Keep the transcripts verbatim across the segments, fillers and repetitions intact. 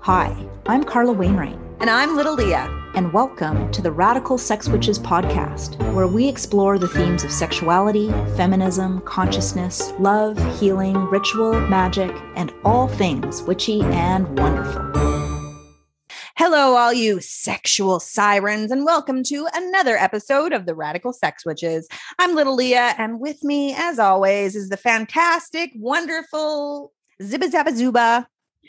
Hi, I'm Carla Wainwright. And I'm Little Leah. And welcome to the Radical Sex Witches podcast, where we explore the themes of sexuality, feminism, consciousness, love, healing, ritual, magic, and all things witchy and wonderful. Hello, all you sexual sirens, and welcome to another episode of the Radical Sex Witches. I'm Little Leah, and with me, as always, is the fantastic, wonderful Zibba Zabba Zuba,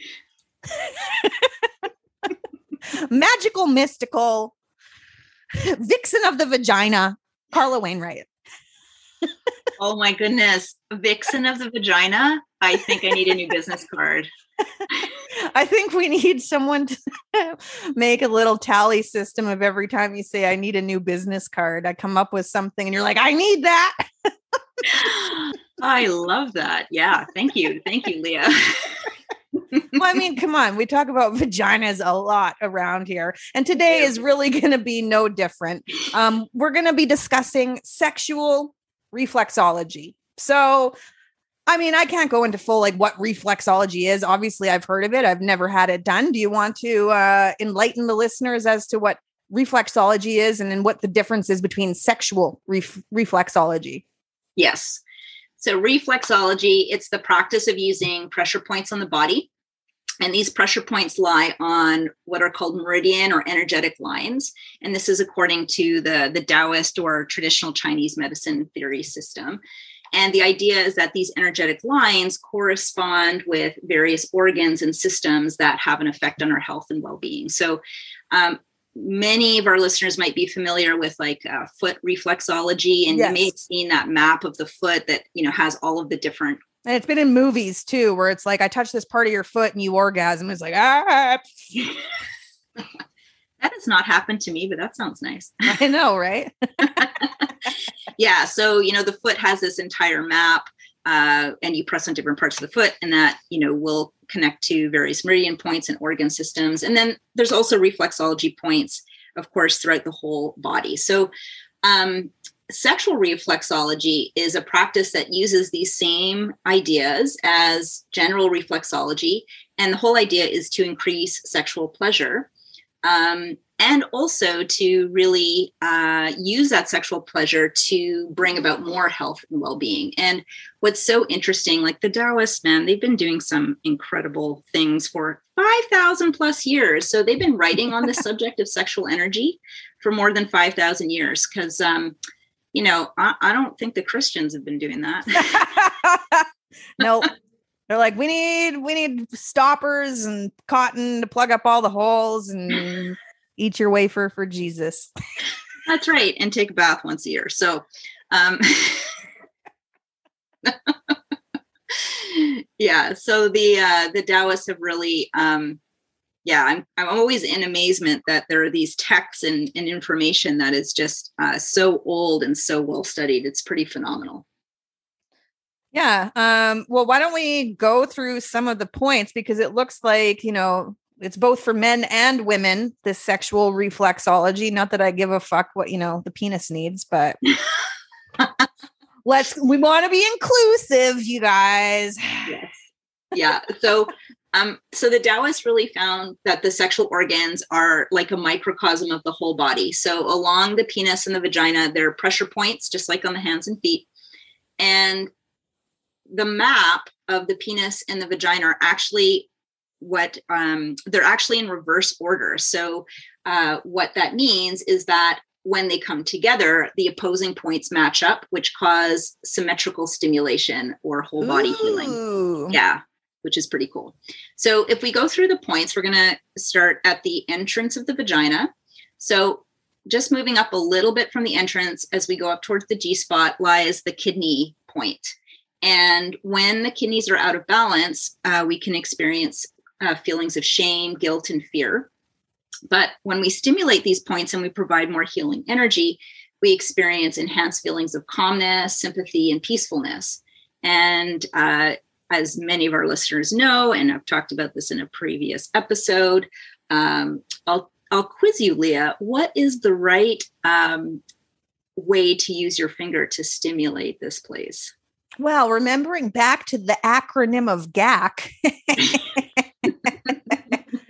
magical, mystical vixen of the vagina, Carla Wainwright. Oh my goodness. Vixen of the vagina? I think I need a new business card. I think we need someone to make a little tally system of every time you say, I need a new business card. I come up with something and you're like, I need that. I love that. Yeah. Thank you. Thank you, Leah. Well, I mean, come on. We talk about vaginas a lot around here. And today yeah. is really going to be no different. Um, we're going to be discussing sexual reflexology. So, I mean, I can't go into full like what reflexology is. Obviously, I've heard of it. I've never had it done. Do you want to uh, enlighten the listeners as to what reflexology is and then what the difference is between sexual ref- reflexology? Yes. So reflexology, it's the practice of using pressure points on the body. And these pressure points lie on what are called meridian or energetic lines. And this is according to the, the Taoist or traditional Chinese medicine theory system. And the idea is that these energetic lines correspond with various organs and systems that have an effect on our health and well-being. So um, many of our listeners might be familiar with like uh, foot reflexology, and yes. you may have seen that map of the foot that, you know, has all of the different. And it's been in movies too, where it's like, I touch this part of your foot and you orgasm. It's like, ah. That has not happened to me, but that sounds nice. I know, right? Yeah. So, you know, the foot has this entire map uh, and you press on different parts of the foot, and that, you know, will connect to various meridian points and organ systems. And then there's also reflexology points, of course, throughout the whole body. So um, sexual reflexology is a practice that uses these same ideas as general reflexology. And the whole idea is to increase sexual pleasure. Um, and also to really uh, use that sexual pleasure to bring about more health and well-being. And what's so interesting, like the Taoists, man, they've been doing some incredible things for five thousand plus years. So they've been writing on the subject of sexual energy for more than five thousand years. Because, um, you know, I, I don't think the Christians have been doing that. No. They're like, we need we need stoppers and cotton to plug up all the holes and eat your wafer for Jesus. That's right. And take a bath once a year. So, um, yeah. So the uh, the Taoists have really, um, yeah, I'm I'm always in amazement that there are these texts and, and information that is just uh, so old and so well studied. It's pretty phenomenal. Yeah. Um, well, why don't we go through some of the points, because it looks like, you know, it's both for men and women, this sexual reflexology. Not that I give a fuck what, you know, the penis needs, but let's, we want to be inclusive, you guys. Yes. Yeah. So, um, so the Taoists really found that the sexual organs are like a microcosm of the whole body. So along the penis and the vagina, there are pressure points, just like on the hands and feet. And the map of the penis and the vagina are actually what um, they're actually in reverse order. So uh, what that means is that when they come together, the opposing points match up, which cause symmetrical stimulation or whole body Ooh. healing. Yeah, which is pretty cool. So if we go through the points, we're going to start at the entrance of the vagina. So just moving up a little bit from the entrance as we go up towards the G-spot lies the kidney point. And when the kidneys are out of balance, uh, we can experience uh, feelings of shame, guilt, and fear. But when we stimulate these points and we provide more healing energy, we experience enhanced feelings of calmness, sympathy, and peacefulness. And uh, as many of our listeners know, and I've talked about this in a previous episode, um, I'll, I'll quiz you, Leah. What is the right um, way to use your finger to stimulate this place? Well, remembering back to the acronym of G A C,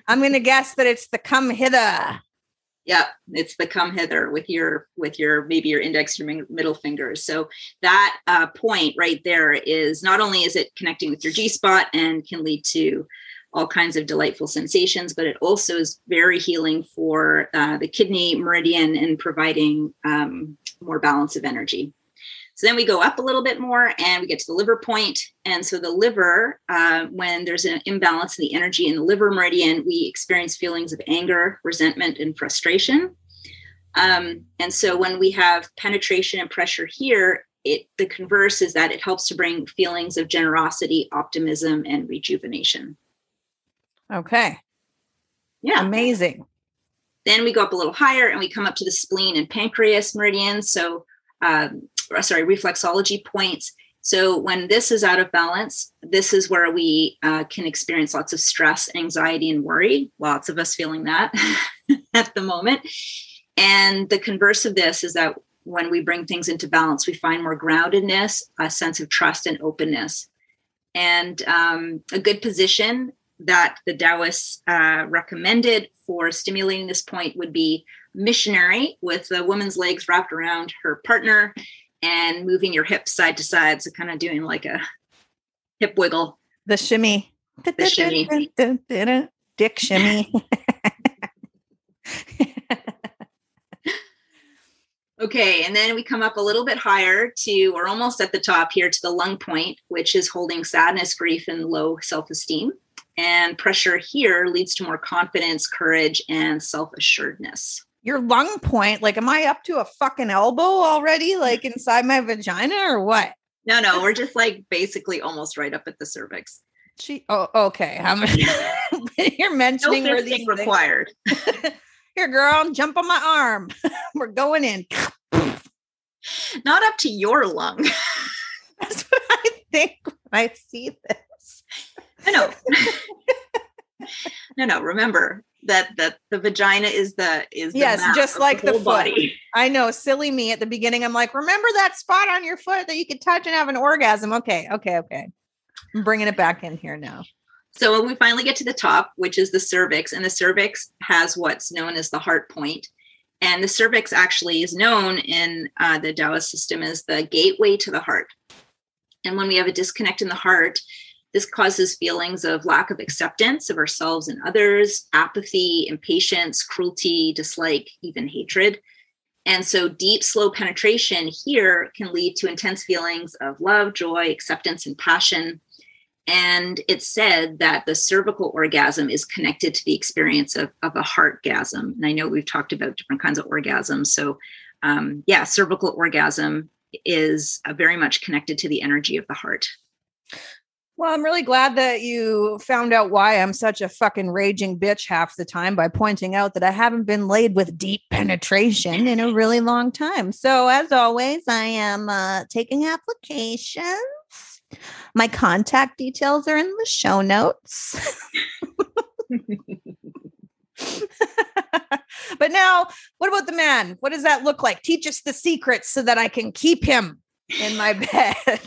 I'm going to guess that it's the come hither. Yeah, it's the come hither with your, with your, maybe your index, your middle fingers. So that uh, point right there is not only is it connecting with your G spot and can lead to all kinds of delightful sensations, but it also is very healing for uh, the kidney meridian and providing um, more balance of energy. So then we go up a little bit more and we get to the liver point. And so the liver, uh, when there's an imbalance in the energy in the liver meridian, we experience feelings of anger, resentment, and frustration. Um, and so when we have penetration and pressure here, it the converse is that it helps to bring feelings of generosity, optimism, and rejuvenation. Okay. Yeah. Amazing. Then we go up a little higher and we come up to the spleen and pancreas meridians. So, um, sorry, reflexology points. So when this is out of balance, this is where we uh, can experience lots of stress, anxiety, and worry. Lots of us feeling that at the moment. And the converse of this is that when we bring things into balance, we find more groundedness, a sense of trust and openness. And um, a good position that the Taoists uh, recommended for stimulating this point would be missionary, with the woman's legs wrapped around her partner and moving your hips side to side. So kind of doing like a hip wiggle. The shimmy. The shimmy. Dick shimmy. Okay, and then we come up a little bit higher to, we're almost at the top here, to the lung point, which is holding sadness, grief, and low self-esteem. And pressure here leads to more confidence, courage, and self-assuredness. Your lung point, like, am I up to a fucking elbow already, like inside my vagina, or what? No, no, we're just like basically almost right up at the cervix. She, oh, okay. How many? You're mentioning no where these required. Here, girl, jump on my arm. We're going in. Not up to your lung. That's what I think when I see this. I know. No, no. Remember that that the vagina is the is the yes, just like the, the foot. Body. I know, silly me. At the beginning, I'm like, remember that spot on your foot that you could touch and have an orgasm? Okay, okay, okay. I'm bringing it back in here now. So when we finally get to the top, which is the cervix, and the cervix has what's known as the heart point. And the cervix actually is known in uh, the Taoist system as the gateway to the heart. And when we have a disconnect in the heart, this causes feelings of lack of acceptance of ourselves and others, apathy, impatience, cruelty, dislike, even hatred. And so deep, slow penetration here can lead to intense feelings of love, joy, acceptance, and passion. And it's said that the cervical orgasm is connected to the experience of, of a heartgasm. And I know we've talked about different kinds of orgasms. So um, yeah, cervical orgasm is uh, very much connected to the energy of the heart. Well, I'm really glad that you found out why I'm such a fucking raging bitch half the time by pointing out that I haven't been laid with deep penetration in a really long time. So as always, I am uh, taking applications. My contact details are in the show notes. But now, what about the man? What does that look like? Teach us the secrets so that I can keep him in my bed.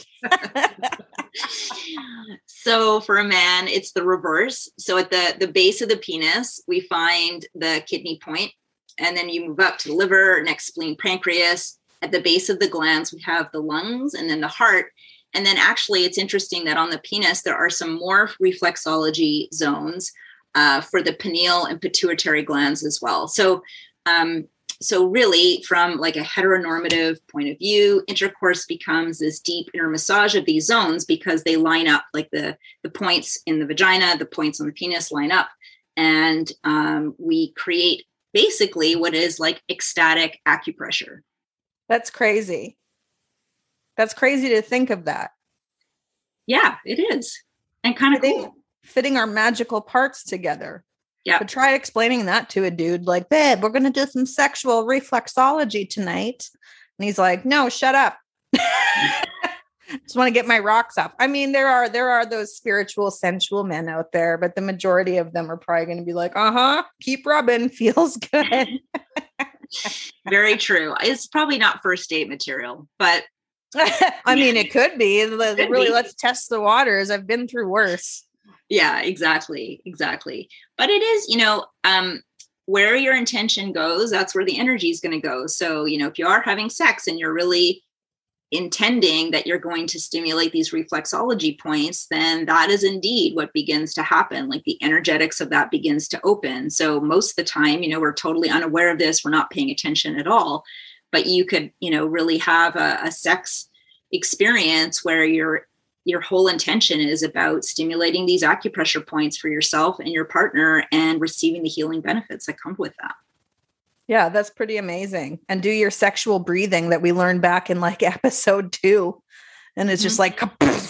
So for a man, it's the reverse. So at the, the base of the penis, we find the kidney point, and then you move up to the liver, next spleen, pancreas. At the base of the glands, we have the lungs and then the heart. And then actually, it's interesting that on the penis, there are some more reflexology zones uh, for the pineal and pituitary glands as well. So, um, so really, from like a heteronormative point of view, intercourse becomes this deep inner massage of these zones because they line up, like the, the points in the vagina, the points on the penis line up. And um, we create basically what is like ecstatic acupressure. That's crazy. That's crazy to think of that. Yeah, it is. And kind of cool. Fitting our magical parts together. Yeah. But try explaining that to a dude like, babe, we're going to do some sexual reflexology tonight. And he's like, no, shut up. Just want to get my rocks off. I mean, there are, there are those spiritual, sensual men out there, but the majority of them are probably going to be like, uh-huh, keep rubbing, feels good. Very true. It's probably not first date material, but I mean, it could be. Could really, be. Let's test the waters. I've been through worse. Yeah, exactly. Exactly. But it is, you know, um, where your intention goes, that's where the energy is going to go. So, you know, if you are having sex and you're really intending that you're going to stimulate these reflexology points, then that is indeed what begins to happen. Like the energetics of that begins to open. So most of the time, you know, we're totally unaware of this. We're not paying attention at all. But you could, you know, really have a, a sex experience where your your whole intention is about stimulating these acupressure points for yourself and your partner and receiving the healing benefits that come with that. Yeah, that's pretty amazing. And do your sexual breathing that we learned back in like episode two. And it's just mm-hmm.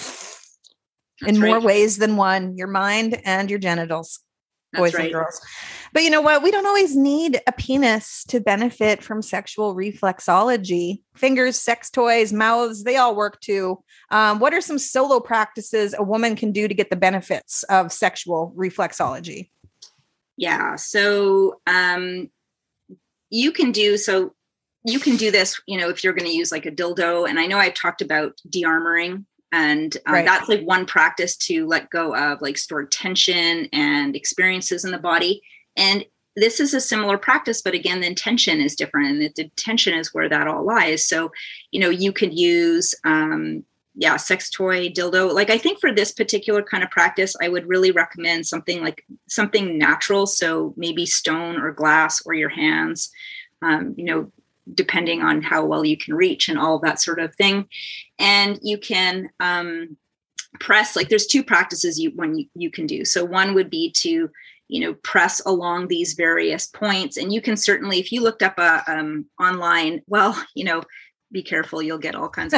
like in right. more ways than one, your mind and your genitals, that's boys right. and girls. But you know what? We don't always need a penis to benefit from sexual reflexology. Fingers, sex toys, mouths, they all work too. Um, what are some solo practices a woman can do to get the benefits of sexual reflexology? Yeah. So, um, You can do so. You can do this, you know, if you're going to use like a dildo. And I know I've talked about de-armoring, and um, right. that's like one practice to let go of like stored tension and experiences in the body. And this is a similar practice, but again, the intention is different, and the intention is where that all lies. So, you know, you could use, um, yeah, sex toy, dildo. Like I think for this particular kind of practice, I would really recommend something like something natural. So maybe stone or glass or your hands, um, you know, depending on how well you can reach and all of that sort of thing. And you can um, press, like there's two practices you when you, you can do. So one would be to, you know, press along these various points. And you can certainly, if you looked up a um, online, well, you know, be careful, you'll get all kinds of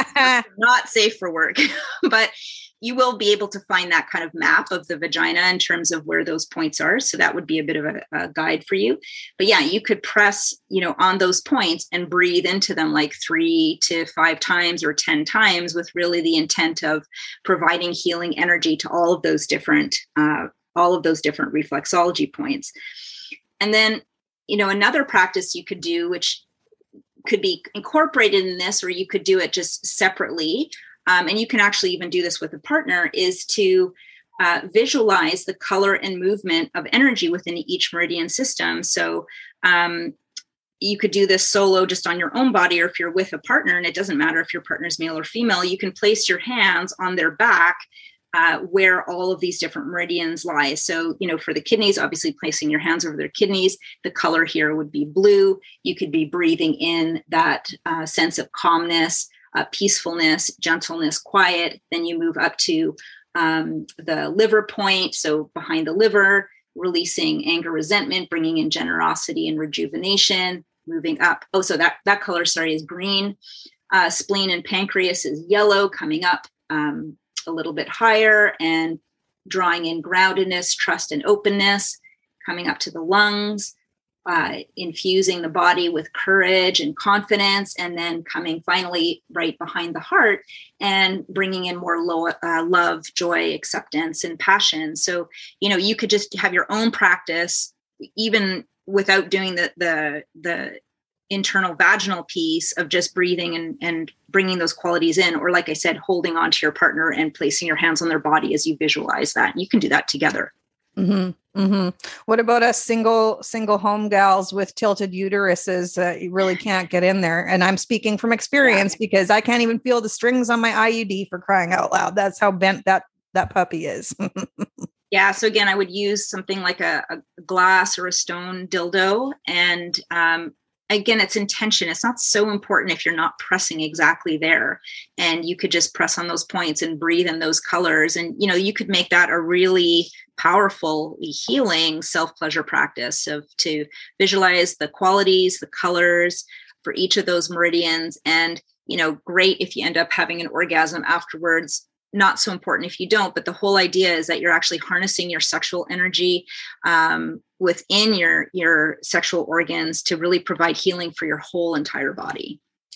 not safe for work, but you will be able to find that kind of map of the vagina in terms of where those points are. So that would be a bit of a, a guide for you. But yeah, you could press, you know, on those points and breathe into them like three to five times or ten times with really the intent of providing healing energy to all of those different, uh, all of those different reflexology points. And then, you know, another practice you could do, which could be incorporated in this, or you could do it just separately. Um, and you can actually even do this with a partner, is to uh, visualize the color and movement of energy within each meridian system. So um, you could do this solo just on your own body, or if you're with a partner, and it doesn't matter if your partner's male or female, you can place your hands on their back uh, where all of these different meridians lie. So, you know, for the kidneys, obviously placing your hands over their kidneys, the color here would be blue. You could be breathing in that uh, sense of calmness, uh, peacefulness, gentleness, quiet. Then you move up to um, the liver point. So behind the liver, releasing anger, resentment, bringing in generosity and rejuvenation, moving up. Oh, so that, that color, sorry, is green. Uh, spleen and pancreas is yellow, coming up um, a little bit higher and drawing in groundedness, trust, and openness, coming up to the lungs, uh, infusing the body with courage and confidence, and then coming finally right behind the heart and bringing in more low, uh, love, joy, acceptance, and passion. So, you know, you could just have your own practice, even without doing the the the internal vaginal piece of just breathing and, and bringing those qualities in, or like I said, holding on to your partner and placing your hands on their body as you visualize that. You can do that together. Mm-hmm. Mm-hmm. What about us single, single home gals with tilted uteruses that uh, you really can't get in there? And I'm speaking from experience, yeah, because I can't even feel the strings on my I U D, for crying out loud. That's how bent that, that puppy is. Yeah. So again, I would use something like a, a glass or a stone dildo. And, um, again, it's intention. It's not so important if you're not pressing exactly there, and you could just press on those points and breathe in those colors. And, you know, you could make that a really powerful healing self-pleasure practice of to visualize the qualities, the colors for each of those meridians. And, you know, great if you end up having an orgasm afterwards. Not so important if you don't, but the whole idea is that you're actually harnessing your sexual energy um, within your, your sexual organs to really provide healing for your whole entire body.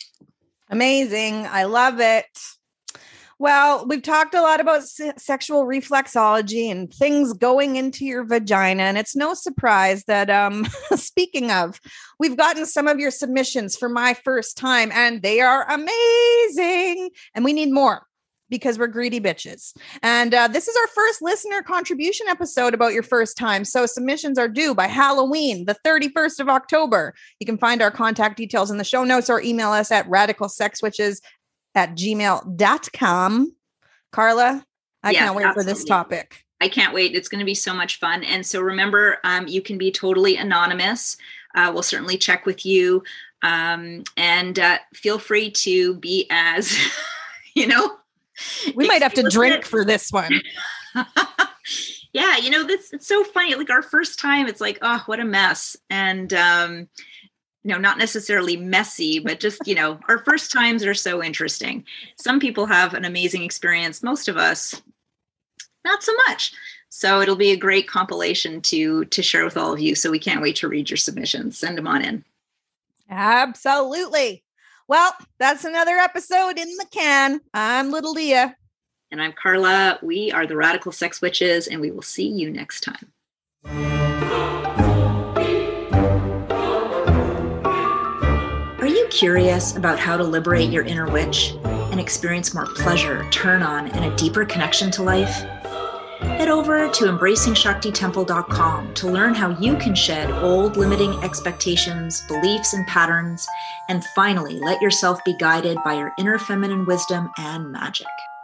Amazing. I love it. Well, we've talked a lot about se- sexual reflexology and things going into your vagina. And it's no surprise that, um, speaking of, we've gotten some of your submissions for my first time, and they are amazing. And we need more. because we're greedy bitches. And uh, this is our first listener contribution episode about your first time. So submissions are due by Halloween, the thirty-first of October. You can find our contact details in the show notes or email us at radical sex witches at gmail dot com. Carla, I yes, can't wait absolutely. for this topic. I can't wait. It's going to be so much fun. And so remember, um, you can be totally anonymous. Uh, we'll certainly check with you. Um, and uh, feel free to be as, you know, we might have to drink for this one. Yeah. You know, this, it's so funny. Like our first time, it's like, oh, what a mess. And, um, you know, not necessarily messy, but just, you know, our first times are so interesting. Some people have an amazing experience. Most of us, not so much. So it'll be a great compilation to, to share with all of you. So we can't wait to read your submissions. Send them on in. Absolutely. Well, that's another episode in the can. I'm Little Leah. And I'm Carla. We are the Radical Sex Witches, and we will see you next time. Are you curious about how to liberate your inner witch and experience more pleasure, turn on, and a deeper connection to life? Head over to embracing shakti temple dot com to learn how you can shed old limiting expectations, beliefs, and patterns, and finally let yourself be guided by your inner feminine wisdom and magic.